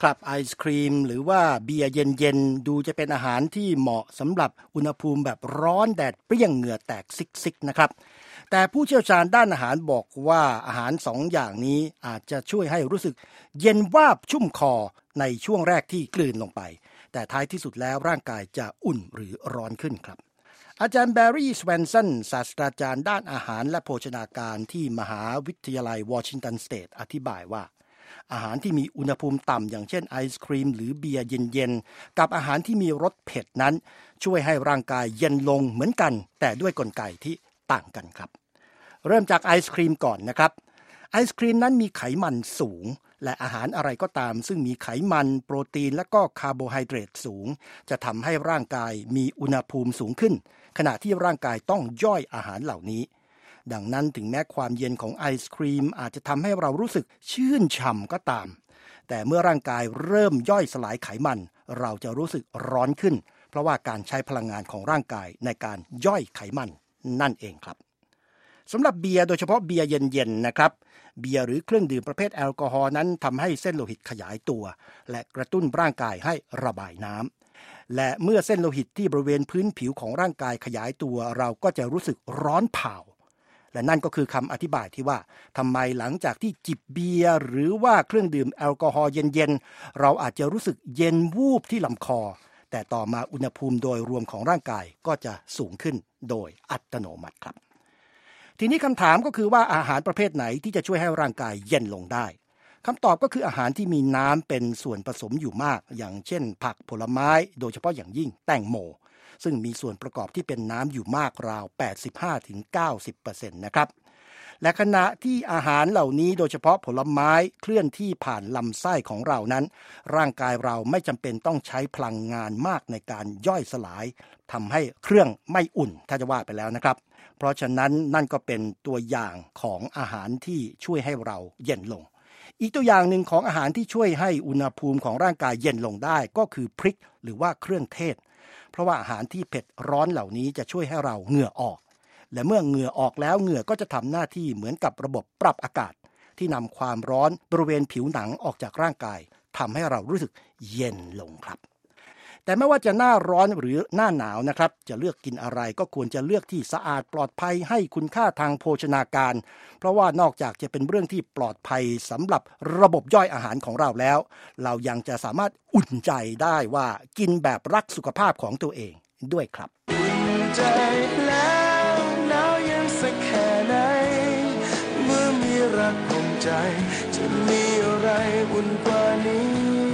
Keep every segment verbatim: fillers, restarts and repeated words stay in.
ครับไอศครีมหรือว่าเบียร์เย็นๆดูจะเป็นอาหารที่เหมาะสำหรับอุณหภูมิแบบร้อนแดดเปรี้ยงเหงื่อแตกซิกๆนะครับแต่ผู้เชี่ยวชาญด้านอาหารบอกว่าอาหารสองอย่างนี้อาจจะช่วยให้รู้สึกเย็นวาบชุ่มคอในช่วงแรกที่กลืนลงไปแต่ท้ายที่สุดแล้วร่างกายจะอุ่นหรือร้อนขึ้นครับอาจารย์แบร์รี่สแวนสันศาสตราจารย์ด้านอาหารและโภชนาการที่มหาวิทยาลัยวอชิงตันสเตทอธิบายว่าอาหารที่มีอุณหภูมิต่ำอย่างเช่นไอศครีมหรือเบียร์เย็นๆกับอาหารที่มีรสเผ็ดนั้นช่วยให้ร่างกายเย็นลงเหมือนกันแต่ด้วยกลไกที่ต่างกันครับเริ่มจากไอศครีมก่อนนะครับไอศครีมนั้นมีไขมันสูงและอาหารอะไรก็ตามซึ่งมีไขมันโปรตีนและก็คาร์โบไฮเดรตสูงจะทำให้ร่างกายมีอุณหภูมิสูงขึ้นขณะที่ร่างกายต้องย่อยอาหารเหล่านี้ดังนั้นถึงแม้ความเย็นของไอศครีมอาจจะทำให้เรารู้สึกชื่นฉ่ำก็ตามแต่เมื่อร่างกายเริ่มย่อยสลายไขมันเราจะรู้สึกร้อนขึ้นเพราะว่าการใช้พลังงานของร่างกายในการย่อยไขมันนั่นเองครับสำหรับเบียร์โดยเฉพาะเบียร์เย็นๆนะครับเบียร์หรือเครื่องดื่มประเภทแอลกอฮอล์นั้นทำให้เส้นโลหิตขยายตัวและกระตุ้นร่างกายให้ระบายน้ำและเมื่อเส้นโลหิตที่บริเวณพื้นผิวของร่างกายขยายตัวเราก็จะรู้สึกร้อนเผาและนั่นก็คือคำอธิบายที่ว่าทำไมหลังจากที่จิบเบียร์หรือว่าเครื่องดื่มแอลกอฮอล์เย็นๆเราอาจจะรู้สึกเย็นวูบที่ลำคอแต่ต่อมาอุณหภูมิโดยรวมของร่างกายก็จะสูงขึ้นโดยอัตโนมัติครับทีนี้คำถามก็คือว่าอาหารประเภทไหนที่จะช่วยให้ร่างกายเย็นลงได้คำตอบก็คืออาหารที่มีน้ำเป็นส่วนผสมอยู่มากอย่างเช่นผักผลไม้โดยเฉพาะอย่างยิ่งแตงโมซึ่งมีส่วนประกอบที่เป็นน้ำอยู่มากราว แปดสิบห้าถึงเก้าสิบเปอร์เซ็นต์ นะครับและขณะที่อาหารเหล่านี้โดยเฉพาะผลไม้เคลื่อนที่ผ่านลำไส้ของเรานั้นร่างกายเราไม่จำเป็นต้องใช้พลังงานมากในการย่อยสลายทำให้เครื่องไม่อุ่นถ้าจะว่าไปแล้วนะครับเพราะฉะนั้นนั่นก็เป็นตัวอย่างของอาหารที่ช่วยให้เราเย็นลงอีกตัวอย่างหนึ่งของอาหารที่ช่วยให้อุณหภูมิของร่างกายเย็นลงได้ก็คือพริกหรือว่าเครื่องเทศเพราะว่าอาหารที่เผ็ดร้อนเหล่านี้จะช่วยให้เราเหงื่อออกและเมื่อเหงื่อออกแล้วเหงื่อก็จะทำหน้าที่เหมือนกับระบบปรับอากาศที่นำความร้อนบริเวณผิวหนังออกจากร่างกายทำให้เรารู้สึกเย็นลงครับแต่ไม่ว่าจะหน้าร้อนหรือหน้าหนาวนะครับจะเลือกกินอะไรก็ควรจะเลือกที่สะอาดปลอดภัยให้คุณค่าทางโภชนาการเพราะว่านอกจากจะเป็นเรื่องที่ปลอดภัยสำหรับระบบย่อยอาหารของเราแล้วเรายังจะสามารถอุ่นใจได้ว่ากินแบบรักสุขภาพของตัวเองด้วยครับอุ่นใจแล้วหนาวยังสักแค่ไหนเมื่อมีรักอุ่นใจจะมีอะไรอุ่นกว่านี้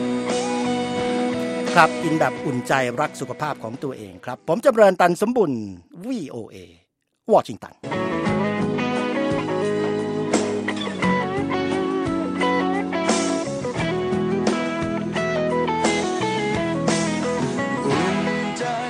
ครับกินแบบอุ่นใจรักสุขภาพของตัวเองครับผมจำเริญตันสมบุญ วี โอ เอ วอชิงตัน